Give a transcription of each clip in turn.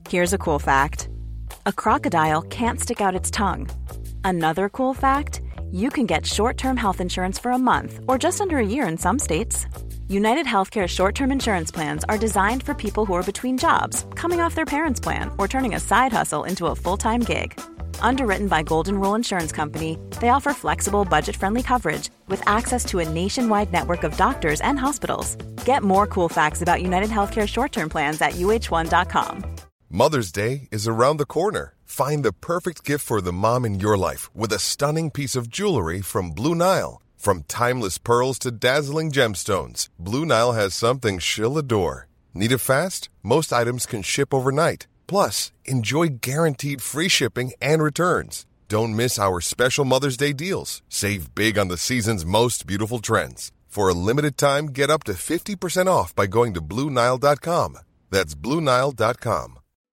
Here's a cool fact. A crocodile can't stick out its tongue. Another cool fact, you can get short-term health insurance for a month or just under a year in some states. United Healthcare short-term insurance plans are designed for people who are between jobs, coming off their parents' plan, or turning a side hustle into a full-time gig. Underwritten by Golden Rule Insurance Company, they offer flexible, budget-friendly coverage with access to a nationwide network of doctors and hospitals. Get more cool facts about United Healthcare short-term plans at uh1.com. Mother's Day is around the corner. Find the perfect gift for the mom in your life with a stunning piece of jewelry from Blue Nile. From timeless pearls to dazzling gemstones, Blue Nile has something she'll adore. Need it fast? Most items can ship overnight. Plus, enjoy guaranteed free shipping and returns. Don't miss our special Mother's Day deals. Save big on the season's most beautiful trends. For a limited time, get up to 50% off by going to BlueNile.com. That's BlueNile.com.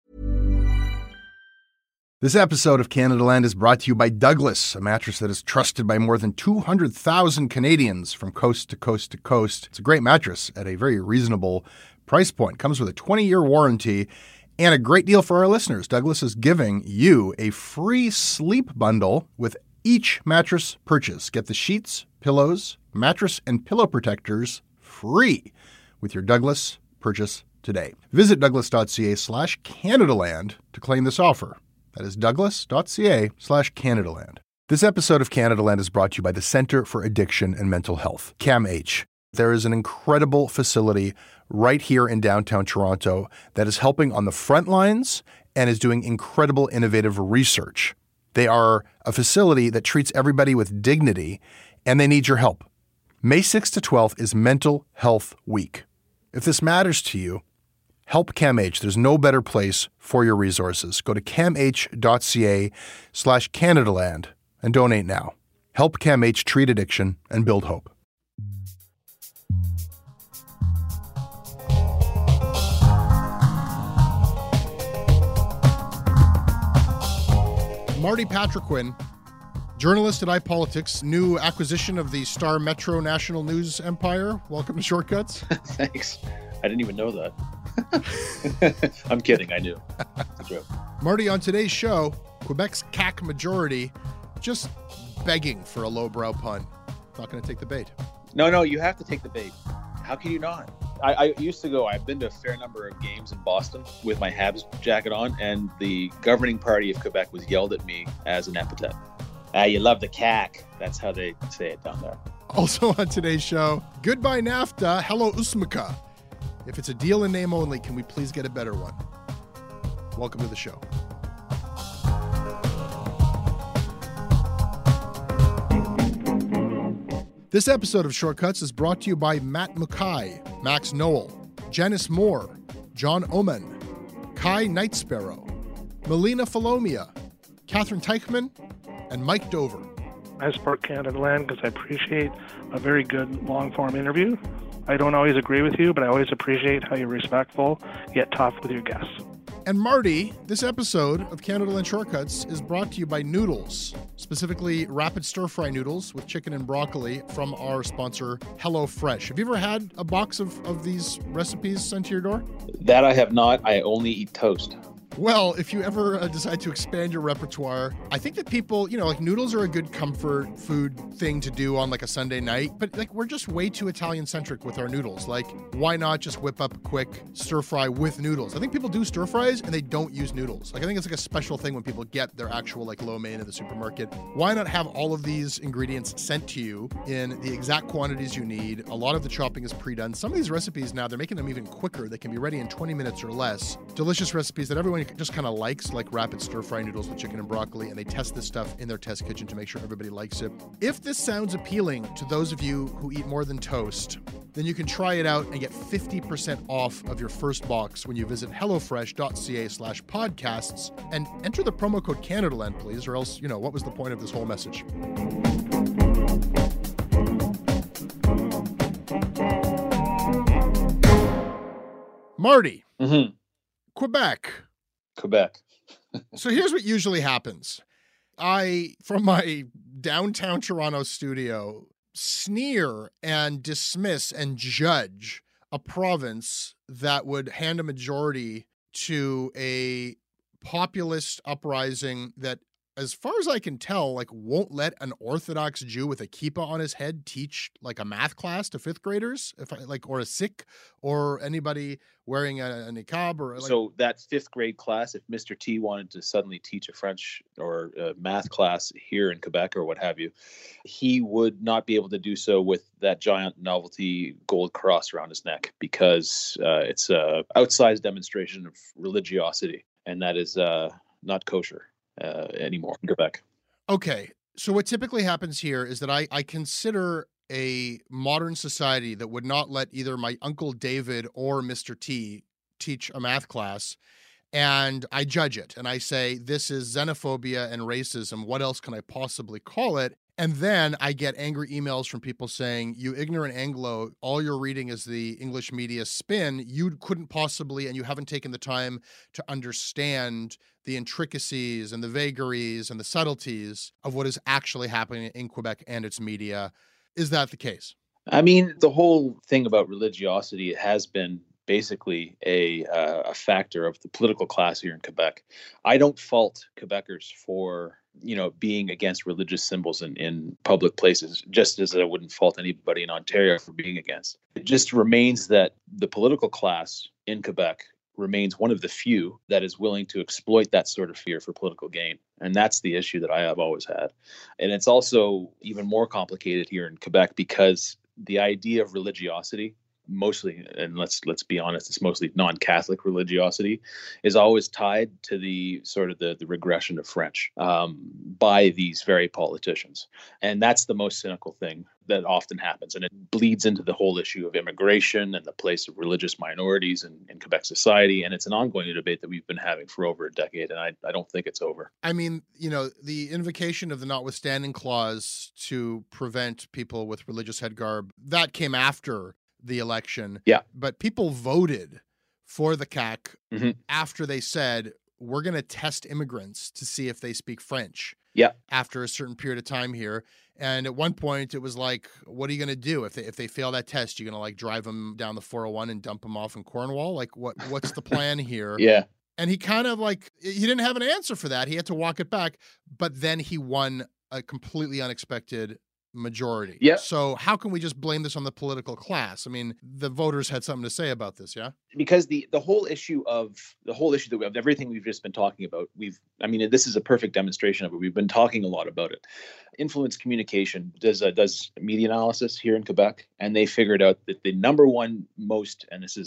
This episode of Canada Land is brought to you by Douglas, a mattress that is trusted by more than 200,000 Canadians from coast to coast to coast. It's a great mattress at a very reasonable price point. Comes with a 20-year warranty and a great deal for our listeners. Douglas is giving you a free sleep bundle with each mattress purchase. Get the sheets, pillows, mattress, and pillow protectors free with your Douglas purchase today. Visit douglas.ca/Canadaland to claim this offer. That is douglas.ca/Canadaland. This episode of Canada Land is brought to you by the Centre for Addiction and Mental Health, CAMH. There is an incredible facility right here in downtown Toronto that is helping on the front lines and is doing incredible innovative research. They are a facility that treats everybody with dignity, and they need your help. May 6th to 12th is Mental Health Week. If this matters to you, help CAMH. There's no better place for your resources. Go to camh.ca/Canadaland and donate now. Help CAMH treat addiction and build hope. Marty Patriquin, journalist at iPolitics, new acquisition of the Star Metro National News Empire. Welcome to Shortcuts. Thanks. I didn't even know that. I'm kidding. I knew. It's a joke. Marty, on today's show, Quebec's CAQ majority just begging for a lowbrow pun. Not going to take the bait. No, you have to take the bait. How can you not? I used to go, I've been to a fair number of games in Boston with my Habs jacket on, and the governing party of Quebec was yelled at me as an epithet. You love the CAQ. That's how they say it down there. Also on today's show, goodbye NAFTA, hello Usmaka. If it's a deal in name only, can we please get a better one? Welcome to the show. This episode of Shortcuts is brought to you by Matt Mukai, Max Noel, Janice Moore, John Oman, Kai Nightsparrow, Melina Falomia, Catherine Teichman, and Mike Dover. I support Canada Land because I appreciate a very good long-form interview. I don't always agree with you, but I always appreciate how you're respectful, yet tough with your guests. And Marty, this episode of Canada Land Shortcuts is brought to you by Noodles, specifically rapid stir-fry noodles with chicken and broccoli from our sponsor, HelloFresh. Have you ever had a box of these recipes sent to your door? That I have not. I only eat toast. Well, if you ever decide to expand your repertoire, I think that people, like noodles are a good comfort food thing to do on like a Sunday night, but we're just way too Italian-centric with our noodles. Like, why not just whip up a quick stir-fry with noodles? I think people do stir-fries and they don't use noodles. I think it's like a special thing when people get their actual lo mein in the supermarket. Why not have all of these ingredients sent to you in the exact quantities you need? A lot of the chopping is pre-done. Some of these recipes now, they're making them even quicker. They can be ready in 20 minutes or less. Delicious recipes that everyone just kind of likes, like rapid stir-fry noodles with chicken and broccoli, and they test this stuff in their test kitchen to make sure everybody likes it. If this sounds appealing to those of you who eat more than toast, then you can try it out and get 50% off of your first box when you visit hellofresh.ca/podcasts and enter the promo code CanadaLand, please, or else, what was the point of this whole message? Marty. Mm-hmm. Quebec. So here's what usually happens. I, from my downtown Toronto studio, sneer and dismiss and judge a province that would hand a majority to a populist uprising that, as far as I can tell, like won't let an Orthodox Jew with a kippah on his head teach like a math class to fifth graders, or a Sikh or anybody wearing a niqab or like. So that fifth grade class, if Mr. T wanted to suddenly teach a French or a math class here in Quebec or what have you, he would not be able to do so with that giant novelty gold cross around his neck, because it's a outsized demonstration of religiosity, and that is not kosher anymore in Quebec. Okay. So what typically happens here is that I consider a modern society that would not let either my Uncle David or Mr. T teach a math class, and I judge it. And I say, this is xenophobia and racism. What else can I possibly call it? And then I get angry emails from people saying, you ignorant Anglo, all you're reading is the English media spin. You couldn't possibly, and you haven't taken the time to understand the intricacies and the vagaries and the subtleties of what is actually happening in Quebec and its media. Is that the case? I mean, the whole thing about religiosity has been basically a factor of the political class here in Quebec. I don't fault Quebecers for, being against religious symbols in public places, just as I wouldn't fault anybody in Ontario for being against. It just remains that the political class in Quebec remains one of the few that is willing to exploit that sort of fear for political gain. And that's the issue that I have always had. And it's also even more complicated here in Quebec because the idea of religiosity, mostly, and let's be honest, it's mostly non-Catholic religiosity, is always tied to the sort of the regression of French by these very politicians. And that's the most cynical thing that often happens. And it bleeds into the whole issue of immigration and the place of religious minorities in Quebec society. And it's an ongoing debate that we've been having for over a decade. And I don't think it's over. I mean, the invocation of the notwithstanding clause to prevent people with religious head garb, that came after the election. Yeah. But people voted for the CAQ after they said, we're going to test immigrants to see if they speak French. Yeah. After a certain period of time here. And at one point it was like, what are you going to do if they fail that test? You're going to like drive them down the 401 and dump them off in Cornwall? Like what's the plan here? Yeah. And he kind of he didn't have an answer for that. He had to walk it back, but then he won a completely unexpected majority. Yeah. So how can we just blame this on the political class? I mean, the voters had something to say about this, yeah? Because the whole issue that we have, everything we've just been talking about, this is a perfect demonstration of it. We've been talking a lot about it. Influence Communication does media analysis here in Quebec, and they figured out that the number one most, and this is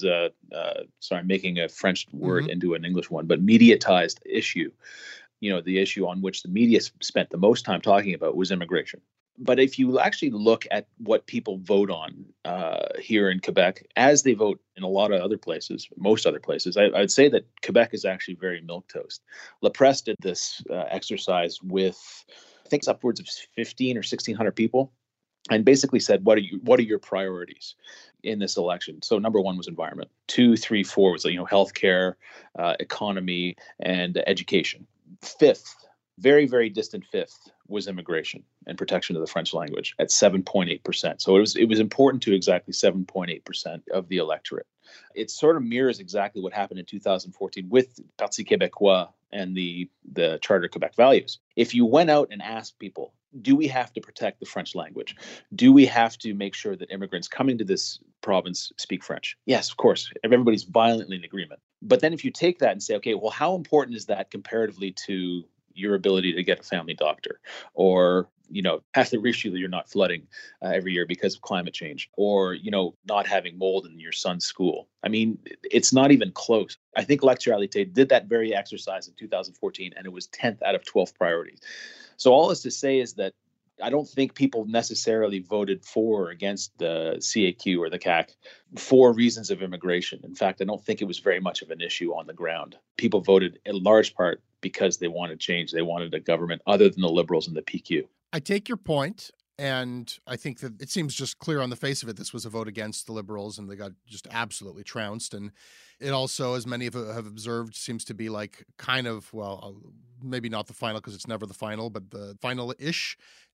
I'm making a French word into an English one, but mediatized issue, the issue on which the media spent the most time talking about was immigration. But if you actually look at what people vote on here in Quebec, as they vote in a lot of other places, most other places, I'd say that Quebec is actually very milquetoast. La Presse did this exercise with, I think it's upwards of 15 or 1,600 people, and basically said, what are your priorities in this election? So number one was environment. 2, 3, 4 was healthcare, economy, and education. Fifth, very, very distant fifth, was immigration and protection of the French language at 7.8%. So it was important to exactly 7.8% of the electorate. It sort of mirrors exactly what happened in 2014 with Parti Québécois and the Charter Quebec values. If you went out and asked people, do we have to protect the French language? Do we have to make sure that immigrants coming to this province speak French? Yes, of course. Everybody's violently in agreement. But then if you take that and say, okay, well, how important is that comparatively to your ability to get a family doctor, or have the issue that you're not flooding every year because of climate change, or not having mold in your son's school? I mean, it's not even close. I think L'Actualité did that very exercise in 2014, and it was 10th out of 12 priorities. So all this to say is that I don't think people necessarily voted for or against the CAQ or the CAQ for reasons of immigration. In fact, I don't think it was very much of an issue on the ground. People voted in large part because they wanted change. They wanted a government other than the Liberals and the PQ. I take your point, and I think that it seems just clear on the face of it, this was a vote against the Liberals, and they got just absolutely trounced. And it also, as many have observed, seems to be like kind of, well, maybe not the final because it's never the final, but the final-ish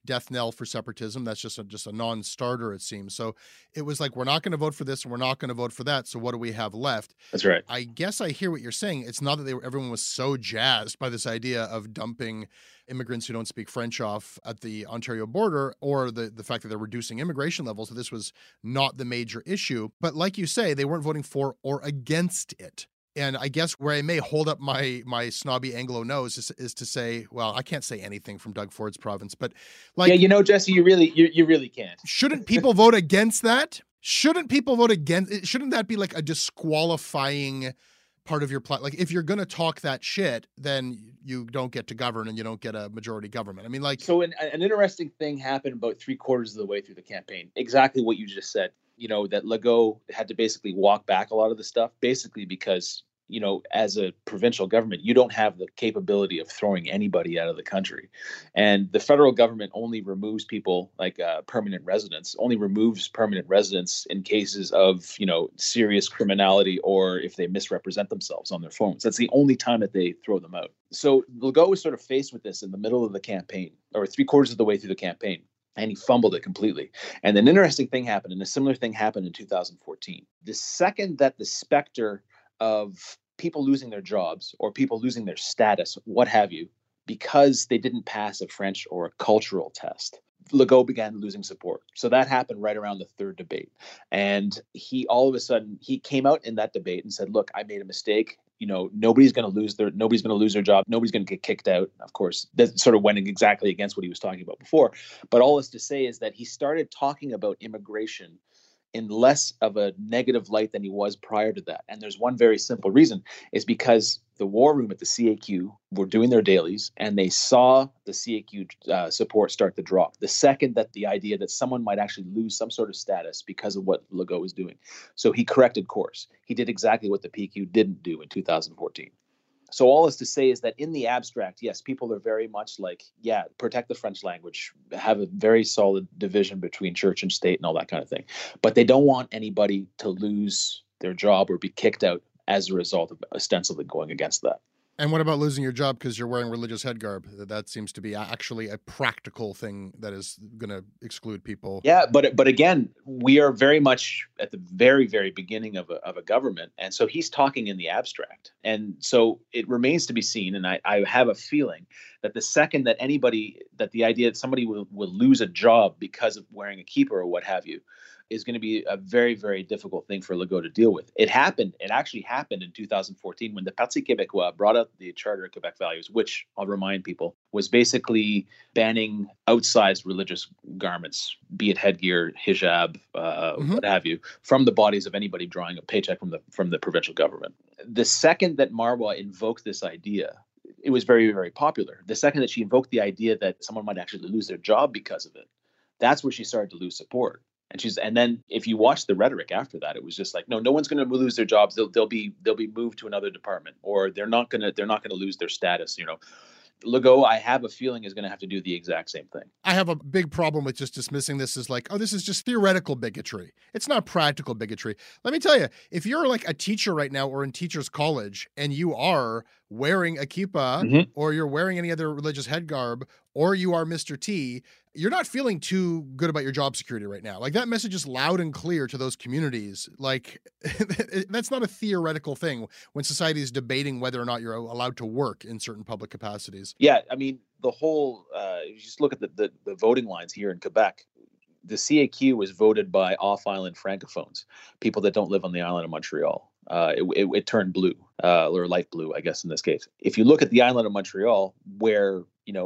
death knell for separatism. That's just a non-starter, it seems. So it was like, we're not going to vote for this and we're not going to vote for that. So what do we have left? That's right. I guess I hear what you're saying. It's not that everyone was so jazzed by this idea of dumping immigrants who don't speak French off at the Ontario border, or the fact that they're reducing immigration levels. So this was not the major issue. But like you say, they weren't voting for or against it. And I guess where I may hold up my snobby Anglo nose is to say, well, I can't say anything from Doug Ford's province, but like, yeah, Jesse, you really can't. Shouldn't people vote against that? Shouldn't people vote against it? Shouldn't that be like a disqualifying part of your plan? Like, if you're going to talk that shit, then you don't get to govern and you don't get a majority government. I mean, like, so an interesting thing happened about 3/4 of the way through the campaign. Exactly what you just said. That Legault had to basically walk back a lot of the stuff, basically because, as a provincial government, you don't have the capability of throwing anybody out of the country. And the federal government only removes people like permanent residents, only removes permanent residents in cases of, serious criminality or if they misrepresent themselves on their phones. That's the only time that they throw them out. So Legault was sort of faced with this in the middle of the campaign, or 3/4 of the way through the campaign. And he fumbled it completely. And an interesting thing happened, and a similar thing happened in 2014. The second that the specter of people losing their jobs or people losing their status, what have you, because they didn't pass a French or a cultural test, Legault began losing support. So that happened right around the third debate. And he all of a sudden, he came out in that debate and said, look, I made a mistake. Nobody's going to lose their job. Nobody's going to get kicked out. Of course, that sort of went exactly against what he was talking about before. But all this to say is that he started talking about immigration in less of a negative light than he was prior to that. And there's one very simple reason, is because the war room at the CAQ were doing their dailies and they saw the CAQ support start to drop. The second that the idea that someone might actually lose some sort of status because of what Legault was doing. So he corrected course. He did exactly what the PQ didn't do in 2014. So all is to say is that in the abstract, yes, people are very much like, yeah, protect the French language, have a very solid division between church and state and all that kind of thing. But they don't want anybody to lose their job or be kicked out as a result of ostensibly going against that. And what about losing your job because you're wearing religious headgarb? That seems to be actually a practical thing that is going to exclude people. Yeah, but again, we are very much at the very, very beginning of a government. And so he's talking in the abstract. And so it remains to be seen. And I have a feeling that the second that the idea that somebody will lose a job because of wearing a keeper or what have you, is going to be a very, very difficult thing for Legault to deal with. It actually happened in 2014 when the Parti Québécois brought out the Charter of Quebec Values, which, I'll remind people, was basically banning outsized religious garments, be it headgear, hijab, what have you, from the bodies of anybody drawing a paycheck from the provincial government. The second that Marois invoked this idea, it was very, very popular. The second that she invoked the idea that someone might actually lose their job because of it, that's where she started to lose support. And then if you watch the rhetoric after that, it was just like, no one's going to lose their jobs. They'll be moved to another department, or they're not going to lose their status. Legault, I have a feeling, is going to have to do the exact same thing. I have a big problem with just dismissing this as like, oh, this is just theoretical bigotry. It's not practical bigotry. Let me tell you, if you're like a teacher right now or in teachers college and you are wearing a kippah or you're wearing any other religious headgarb or you are Mr. T, you're not feeling too good about your job security right now. Like, that message is loud and clear to those communities. Like, that's not a theoretical thing when society is debating whether or not you're allowed to work in certain public capacities. Yeah, I mean, the whole, you just look at the voting lines here in Quebec. The CAQ was voted by off-island francophones, people that don't live on the island of Montreal. It turned blue, or light blue, I guess, in this case. If you look at the island of Montreal, where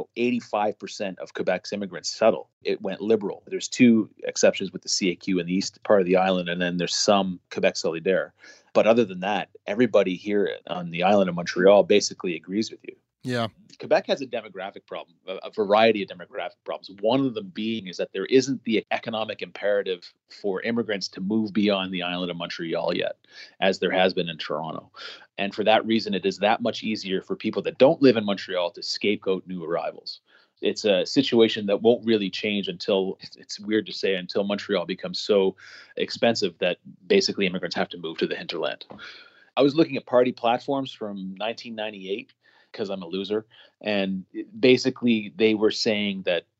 85% of Quebec's immigrants settle, it went liberal. There's two exceptions with the CAQ in the east part of the island, and then there's some Quebec Solidaire. But other than that, everybody here on the island of Montreal basically agrees with you. Yeah. Quebec has a demographic problem, a variety of demographic problems. One of them being is that there isn't the economic imperative for immigrants to move beyond the island of Montreal yet, as there has been in Toronto. And for that reason, it is that much easier for people that don't live in Montreal to scapegoat new arrivals. It's a situation that won't really change until, it's weird to say, until Montreal becomes so expensive that basically immigrants have to move to the hinterland. I was looking at party platforms from 1998, because I'm a loser. And basically they were saying that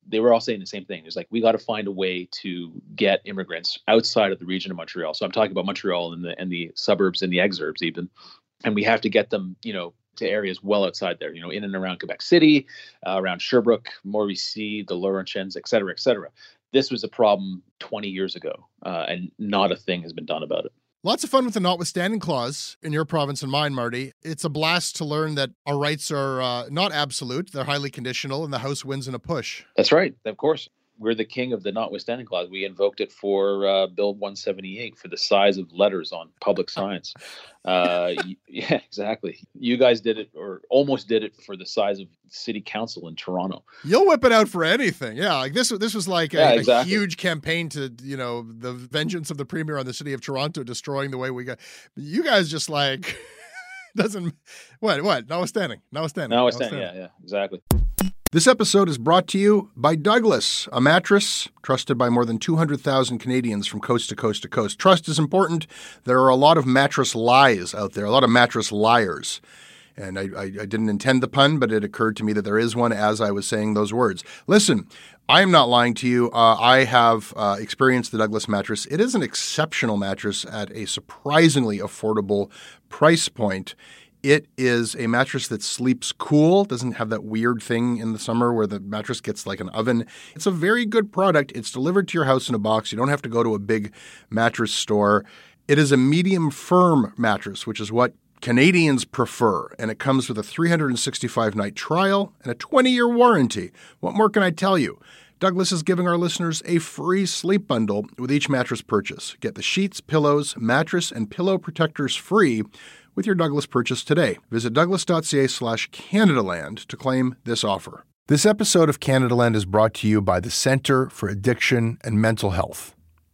they were all saying the same thing. It's like, we got to find a way to get immigrants outside of the region of Montreal. So I'm talking about Montreal and the suburbs and the exurbs even. And we have to get them, to areas well outside there, in and around Quebec City, around Sherbrooke, Mauricie, the Laurentians, et cetera, et cetera. This was a problem 20 years ago, and not a thing has been done about it. Lots of fun with the notwithstanding clause in your province and mine, Marty. It's a blast to learn that our rights are not absolute. They're highly conditional, and the House wins in a push. That's right. Of course. We're the king of the notwithstanding clause. We invoked it for Bill 178 for the size of letters on public signs. Yeah, exactly. You guys did it, or almost did it, for the size of city council in Toronto. You'll whip it out for anything. Yeah, like this was like exactly. a huge campaign to, the vengeance of the premier on the city of Toronto destroying the way we got. You guys just like doesn't what notwithstanding. Yeah, exactly. This episode is brought to you by Douglas, a mattress trusted by more than 200,000 Canadians from coast to coast to coast. Trust is important. There are a lot of mattress lies out there, a lot of mattress liars. And I didn't intend the pun, but it occurred to me that there is one as I was saying those words. Listen, I am not lying to you. I have experienced the Douglas mattress. It is an exceptional mattress at a surprisingly affordable price point. It is a mattress that sleeps cool, doesn't have that weird thing in the summer where the mattress gets like an oven. It's a very good product. It's delivered to your house in a box. You don't have to go to a big mattress store. It is a medium firm mattress, which is what Canadians prefer, and it comes with a 365-night trial and a 20-year warranty. What more can I tell you? Douglas is giving our listeners a free sleep bundle with each mattress purchase. Get the sheets, pillows, mattress, and pillow protectors free with your Douglas purchase today. Visit douglas.ca/Canadaland to claim this offer. This episode of Canadaland is brought to you by the Centre for Addiction and Mental Health,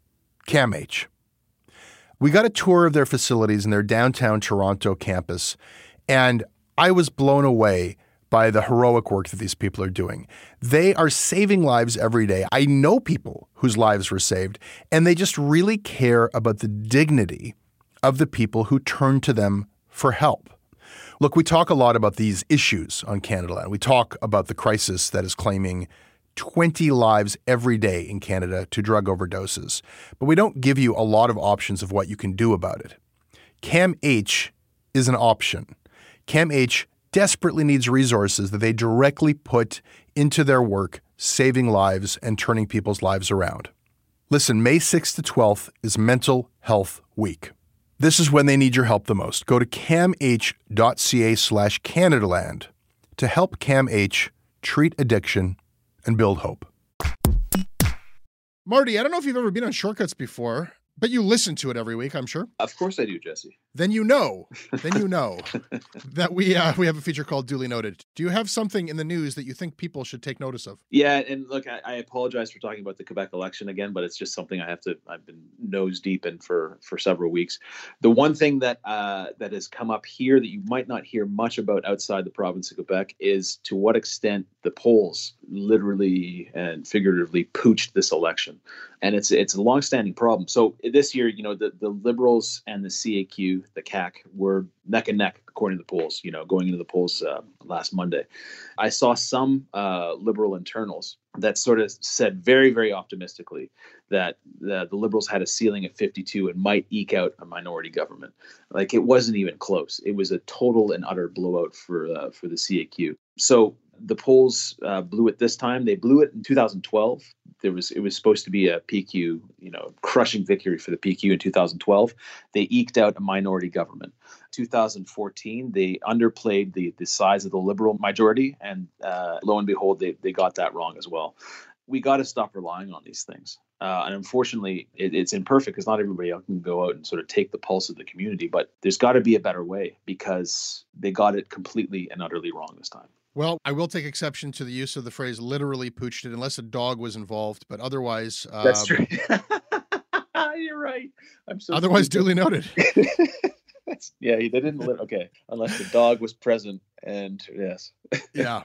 CAMH. We got a tour of their facilities in their downtown Toronto campus, and I was blown away by the heroic work that these people are doing. They are saving lives every day. I know people whose lives were saved, and they just really care about the dignity of the people who turn to them for help. Look, we talk a lot about these issues on Canadaland. We talk about the crisis that is claiming 20 lives every day in Canada to drug overdoses, but we don't give you a lot of options of what you can do about it. CAMH is an option. CAMH desperately needs resources that they directly put into their work, saving lives and turning people's lives around. Listen, May 6th to 12th is Mental Health Week. This is when they need your help the most. Go to camh.ca/Canadaland to help CAMH treat addiction and build hope. Marty, I don't know if you've ever been on Shortcuts before, but you listen to it every week, I'm sure. Of course I do, Jesse. Then you know that we have a feature called Duly Noted. Do you have something in the news that you think people should take notice of? Yeah, and look, I apologize for talking about the Quebec election again, but it's just something I've been nose deep in for several weeks. The one thing that has come up here that you might not hear much about outside the province of Quebec is to what extent the polls literally and figuratively pooched this election. And it's a longstanding problem. So this year, the Liberals and the CAQ, the CAQ, were neck and neck according to the polls, going into the polls last Monday. I saw some Liberal internals that sort of said very, very optimistically that the Liberals had a ceiling at 52 and might eke out a minority government. Like, it wasn't even close. It was a total and utter blowout for the CAQ. So the polls blew it this time. They blew it in 2012. It was supposed to be a PQ, crushing victory for the PQ in 2012. They eked out a minority government. 2014, they underplayed the size of the Liberal majority, and lo and behold, they got that wrong as well. We got to stop relying on these things. And unfortunately, it's imperfect because not everybody can go out and sort of take the pulse of the community. But there's got to be a better way because they got it completely and utterly wrong this time. Well, I will take exception to the use of the phrase literally pooched it, unless a dog was involved. But otherwise... That's true. You're right. I'm so otherwise duly noted. Yeah, they didn't live. Okay, unless the dog was present, and yes. Yeah.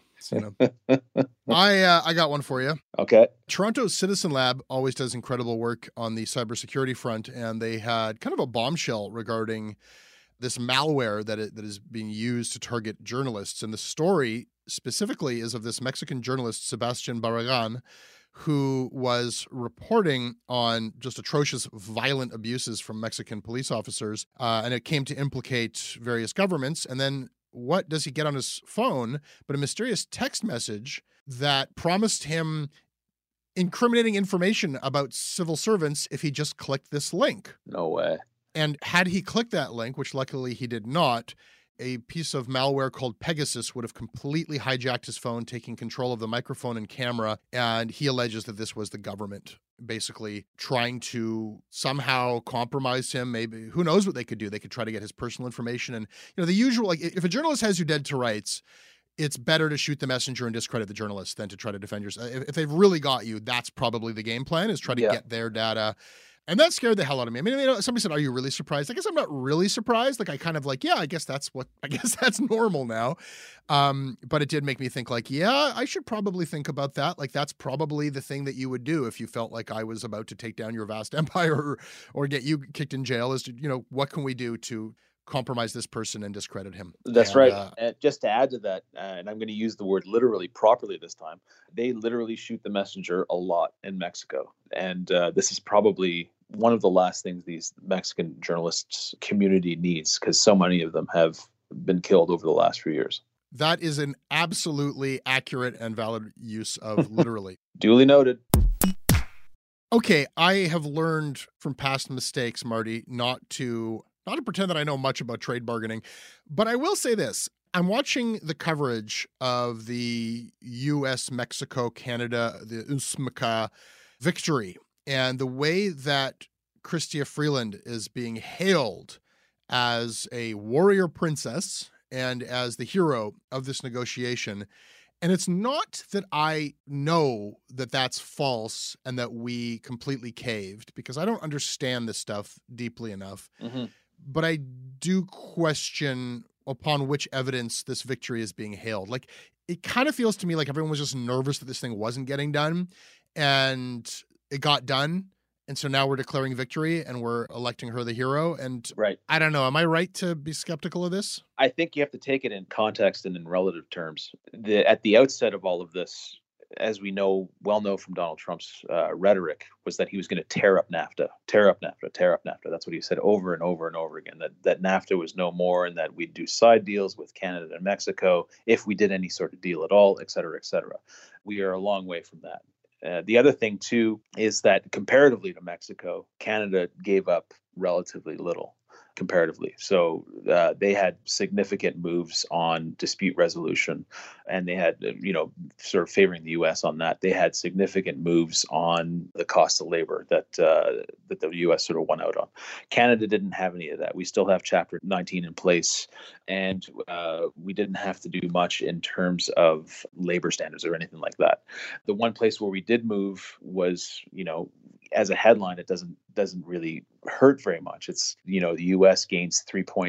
I got one for you. Okay. Toronto's Citizen Lab always does incredible work on the cybersecurity front, and they had kind of a bombshell regarding this malware that is being used to target journalists. And the story specifically is of this Mexican journalist, Sebastian Barragan, who was reporting on just atrocious violent abuses from Mexican police officers. And it came to implicate various governments. And then what does he get on his phone but a mysterious text message that promised him incriminating information about civil servants if he just clicked this link. No way. And had he clicked that link, which luckily he did not, a piece of malware called Pegasus would have completely hijacked his phone, taking control of the microphone and camera. And he alleges that this was the government basically trying to somehow compromise him. Maybe, who knows what they could do? They could try to get his personal information. And, the usual, like if a journalist has you dead to rights, it's better to shoot the messenger and discredit the journalist than to try to defend yourself. If they've really got you, that's probably the game plan, is try to get their data. And that scared the hell out of me. I mean, somebody said, "Are you really surprised?" I guess I'm not really surprised. Like, I kind of like, I guess that's normal now. But it did make me think like, I should probably think about that. Like, that's probably the thing that you would do if you felt like I was about to take down your vast empire or get you kicked in jail, is to, what can we do to compromise this person and discredit him? That's right. And just to add to that, and I'm going to use the word literally properly this time, they literally shoot the messenger a lot in Mexico. And this is probably one of the last things these Mexican journalists community needs, because so many of them have been killed over the last few years. That is an absolutely accurate and valid use of literally. Duly noted. Okay, I have learned from past mistakes, Marty, not to pretend that I know much about trade bargaining, but I will say this. I'm watching the coverage of the U.S., Mexico, Canada, the USMCA victory, and the way that Chrystia Freeland is being hailed as a warrior princess and as the hero of this negotiation. And it's not that I know that that's false and that we completely caved, because I don't understand this stuff deeply enough. Mm-hmm. But I do question upon which evidence this victory is being hailed. Like, it kind of feels to me like everyone was just nervous that this thing wasn't getting done, and it got done. And so now we're declaring victory and we're electing her the hero. And right. I don't know. Am I right to be skeptical of this? I think you have to take it in context and in relative terms. At the outset of all of this, as we well know from Donald Trump's rhetoric, was that he was going to tear up NAFTA. That's what he said over and over and over again, that NAFTA was no more, and that we'd do side deals with Canada and Mexico if we did any sort of deal at all, et cetera, et cetera. We are a long way from that. The other thing, too, is that comparatively to Mexico, Canada gave up relatively little. Comparatively. So they had significant moves on dispute resolution, and they had, sort of favoring the U.S. on that. They had significant moves on the cost of labor that the U.S. sort of won out on. Canada didn't have any of that. We still have Chapter 19 in place, and we didn't have to do much in terms of labor standards or anything like that. The one place where we did move was, as a headline, it doesn't really hurt very much. It's, the U.S. gains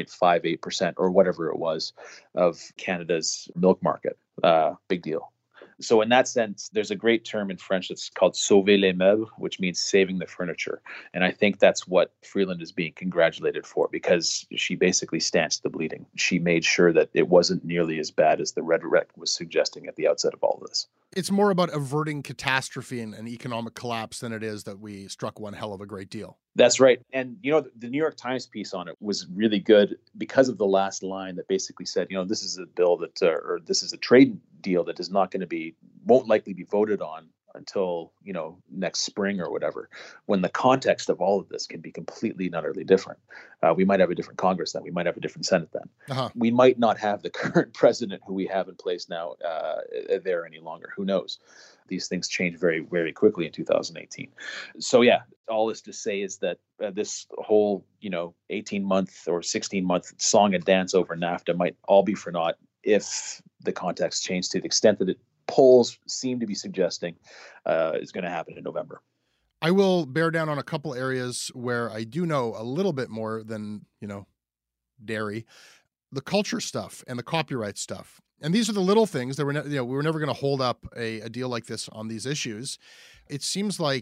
3.58% or whatever it was of Canada's milk market. Big deal. So in that sense, there's a great term in French that's called sauver les meubles, which means saving the furniture. And I think that's what Freeland is being congratulated for, because she basically stanched the bleeding. She made sure that it wasn't nearly as bad as the rhetoric was suggesting at the outset of all of this. It's more about averting catastrophe and economic collapse than it is that we struck one hell of a great deal. That's right. And, the New York Times piece on it was really good because of the last line that basically said, this is a bill that, or this is a trade deal that is not going to won't likely be voted on until, next spring or whatever, when the context of all of this can be completely and utterly different. We might have a different Congress then. We might have a different Senate then. Uh-huh. We might not have the current president who we have in place now there any longer. Who knows? These things change very, very quickly in 2018. So, all this to say is that this whole, 18-month or 16-month song and dance over NAFTA might all be for naught if the context changed to the extent that polls seem to be suggesting is going to happen in November. I will bear down on a couple areas where I do know a little bit more than, dairy, the culture stuff and the copyright stuff. And these are the little things that we were never going to hold up a deal like this on these issues. It seems like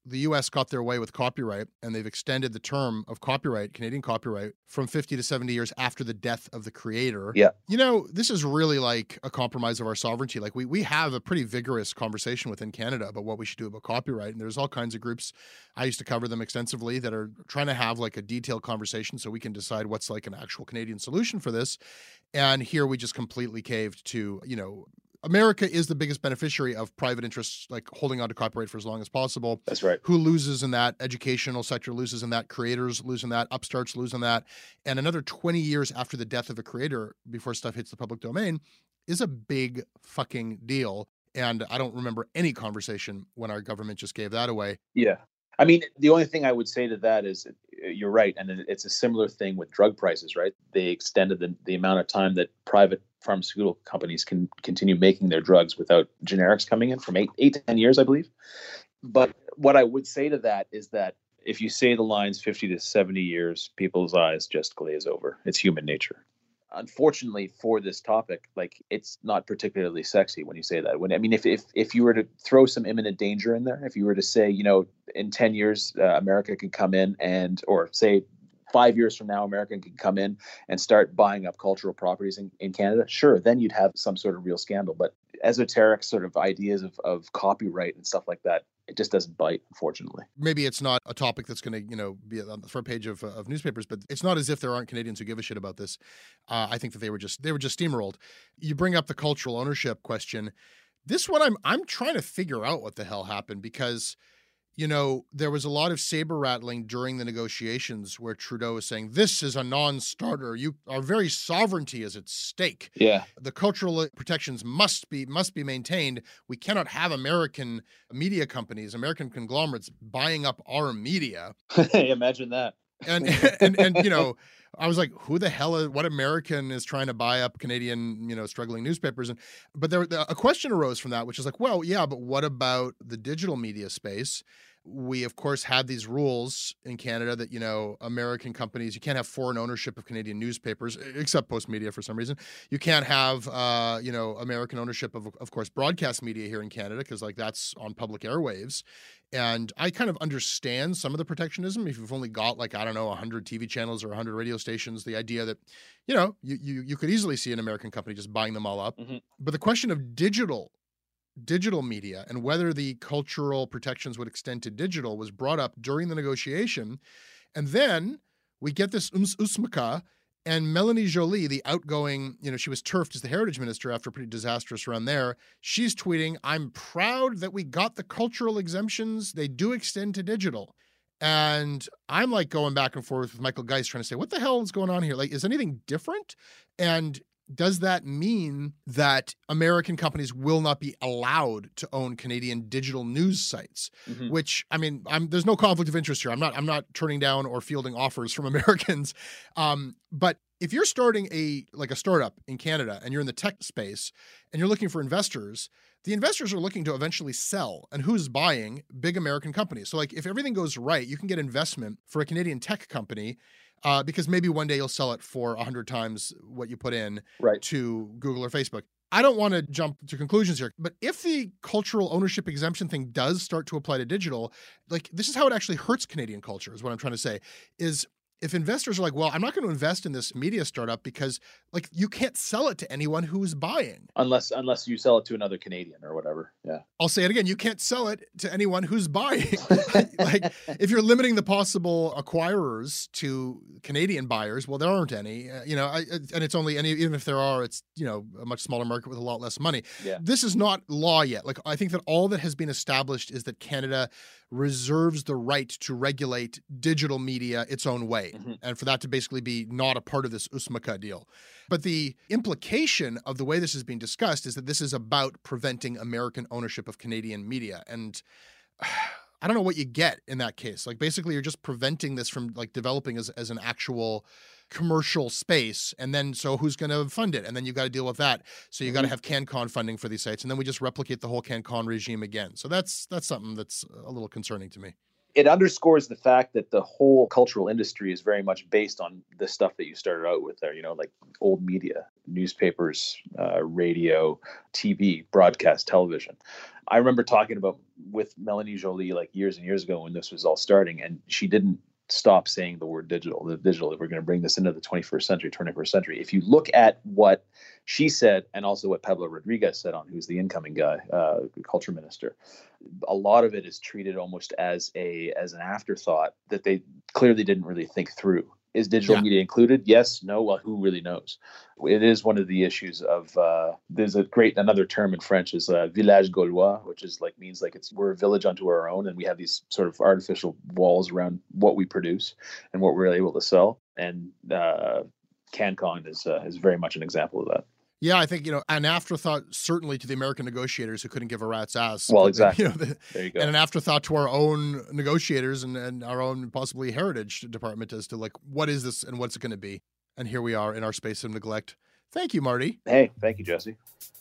the US got their way with copyright, and they've extended the term of copyright, Canadian copyright, from 50 to 70 years after the death of the creator. Yeah. You know, this is really like a compromise of our sovereignty. Like we have a pretty vigorous conversation within Canada about what we should do about copyright. And there's all kinds of groups, I used to cover them extensively, that are trying to have like a detailed conversation so we can decide what's like an actual Canadian solution for this. And here we just completely caved to, you know, America is the biggest beneficiary of private interests, like holding on to copyright for as long as possible. That's right. Who loses in that? Educational sector loses in that. Creators lose in that. Upstarts lose in that. And another 20 years after the death of a creator, before stuff hits the public domain, is a big fucking deal. And I don't remember any conversation when our government just gave that away. Yeah. I mean, the only thing I would say to that is you're right. And it's a similar thing with drug prices, right? They extended the amount of time that private pharmaceutical companies can continue making their drugs without generics coming in from 8 to 10 years, I believe. But what I would say to that is that if you say the lines 50 to 70 years, people's eyes just glaze over. It's human nature. Unfortunately for this topic, like, it's not particularly sexy when you say that. If you were to throw some imminent danger in there, if you were to say, you know, in 10 years, America can come in or say 5 years from now, America can come in and start buying up cultural properties in Canada, sure, then you'd have some sort of real scandal. But esoteric sort of ideas of copyright and stuff like that, it just doesn't bite, unfortunately. Maybe it's not a topic that's going to, you know, be on the front page of newspapers, but it's not as if there aren't Canadians who give a shit about this. I think that they were just steamrolled. You bring up the cultural ownership question. This one, I'm trying to figure out what the hell happened, because, you know, there was a lot of saber rattling during the negotiations where Trudeau was saying, this is a non-starter. Our very sovereignty is at stake. Yeah. The cultural protections must be maintained. We cannot have American media companies, American conglomerates buying up our media. Imagine that. And you know, I was like, who the hell what American is trying to buy up Canadian, you know, struggling newspapers? But a question arose from that, which is like, well, yeah, but what about the digital media space? We, of course, had these rules in Canada that, you know, American companies, you can't have foreign ownership of Canadian newspapers, except Postmedia for some reason. You can't have, you know, American ownership of course, broadcast media here in Canada, because, like, that's on public airwaves. And I kind of understand some of the protectionism. If you've only got, like, I don't know, 100 TV channels or 100 radio stations, the idea that, you know, you could easily see an American company just buying them all up. Mm-hmm. But the question of digital media and whether the cultural protections would extend to digital was brought up during the negotiation. And then we get this USMCA, and Melanie Joly, the outgoing, you know, she was turfed as the heritage minister after a pretty disastrous run there. She's tweeting, I'm proud that we got the cultural exemptions. They do extend to digital. And I'm like going back and forth with Michael Geist trying to say, what the hell is going on here? Like, is anything different? And does that mean that American companies will not be allowed to own Canadian digital news sites? Mm-hmm. Which, I mean, there's no conflict of interest here. I'm not turning down or fielding offers from Americans. But if you're starting a startup in Canada and you're in the tech space and you're looking for investors, the investors are looking to eventually sell. And who's buying? Big American companies. So, like, if everything goes right, you can get investment for a Canadian tech company. Because maybe one day you'll sell it for 100 times what you put in to Google or Facebook. I don't want to jump to conclusions here, but if the cultural ownership exemption thing does start to apply to digital, like, this is how it actually hurts Canadian culture, is what I'm trying to say, is if investors are like, well, I'm not going to invest in this media startup because, like, you can't sell it to anyone who's buying. Unless you sell it to another Canadian or whatever. Yeah. I'll say it again. You can't sell it to anyone who's buying. Like, if you're limiting the possible acquirers to Canadian buyers, well, there aren't any, you know, and it's only, even if there are, it's, you know, a much smaller market with a lot less money. Yeah. This is not law yet. Like, I think that all that has been established is that Canada reserves the right to regulate digital media its own way. Mm-hmm. And for that to basically be not a part of this USMCA deal. But the implication of the way this is being discussed is that this is about preventing American ownership of Canadian media. And I don't know what you get in that case. Like, basically, you're just preventing this from, like, developing as an actual commercial space. And then, so who's going to fund it? And then you got to deal with that. So you got to have CanCon funding for these sites. And then we just replicate the whole CanCon regime again. So that's something that's a little concerning to me. It underscores the fact that the whole cultural industry is very much based on the stuff that you started out with there, you know, like old media, newspapers, radio, TV, broadcast television. I remember talking about with Melanie Joly like years and years ago when this was all starting, and she didn't stop saying the word digital, that we're going to bring this into the 21st century. If you look at what she said and also what Pablo Rodriguez said who's the incoming guy, culture minister, a lot of it is treated almost as an afterthought that they clearly didn't really think through. Is digital media included? Yes, no, well, who really knows? It is one of the issues of, there's another term in French is village gaulois, which is means we're a village unto our own, and we have these sort of artificial walls around what we produce and what we're able to sell. And CanCon is very much an example of that. Yeah, I think, an afterthought certainly to the American negotiators who couldn't give a rat's ass. Well, exactly. There you go. And an afterthought to our own negotiators and our own possibly heritage department as to what is this and what's it going to be? And here we are in our space of neglect. Thank you, Marty. Hey, thank you, Jesse.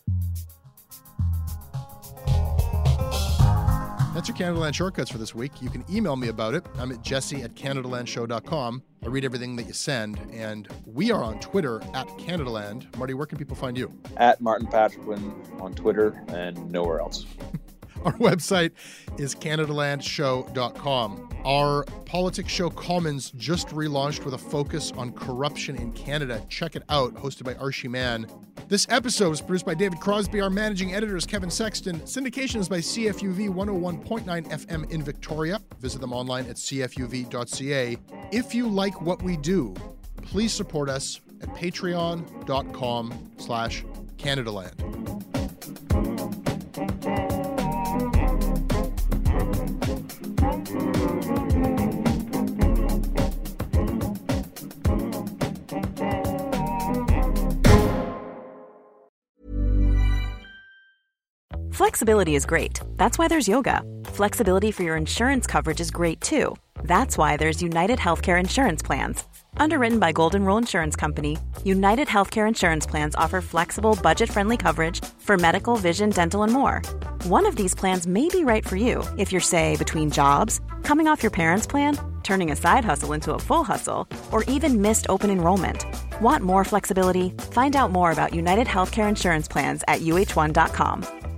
That's your Canadaland Shortcuts for this week. You can email me about it. I'm at jesse@CanadaLandShow.com. I read everything that you send, and we are on Twitter @CanadaLand. Marty, where can people find you? @MartinPatrickWin on Twitter and nowhere else. Our website is CanadaLandShow.com. Our politics show Commons just relaunched with a focus on corruption in Canada. Check it out, hosted by Archie Mann. This episode was produced by David Crosby. Our managing editor is Kevin Sexton. Syndication is by CFUV 101.9 FM in Victoria. Visit them online at cfuv.ca. If you like what we do, please support us at patreon.com/CanadaLand. Flexibility is great. That's why there's yoga. Flexibility for your insurance coverage is great too. That's why there's United Healthcare Insurance Plans. Underwritten by Golden Rule Insurance Company, United Healthcare Insurance Plans offer flexible, budget-friendly coverage for medical, vision, dental, and more. One of these plans may be right for you if you're, say, between jobs, coming off your parents' plan, turning a side hustle into a full hustle, or even missed open enrollment. Want more flexibility? Find out more about United Healthcare Insurance Plans at uh1.com.